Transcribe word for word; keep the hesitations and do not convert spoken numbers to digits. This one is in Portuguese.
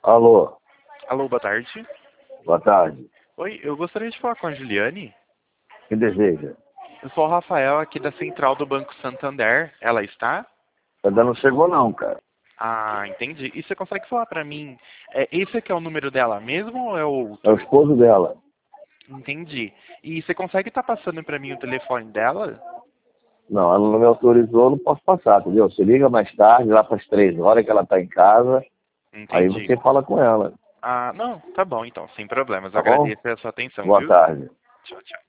Alô, Alô, boa tarde. boa tarde. Oi, eu gostaria de falar com a Juliane. Quem deseja? Eu sou o Rafael aqui da Central do Banco Santander. Ela está? Ainda não chegou não, cara. Ah, entendi. E você consegue falar pra mim, é, esse aqui é o número dela mesmo ou é É o outro? esposo dela. Entendi. E você consegue estar passando pra mim o telefone dela? Não, ela não me autorizou, não posso passar, entendeu? Você liga mais tarde, lá para as três horas que ela tá em casa, aí Entendi. você fala com ela, Ah, não, tá bom então, sem problemas. Eu tá bom? agradeço a sua atenção, Boa viu? tarde. Tchau, tchau.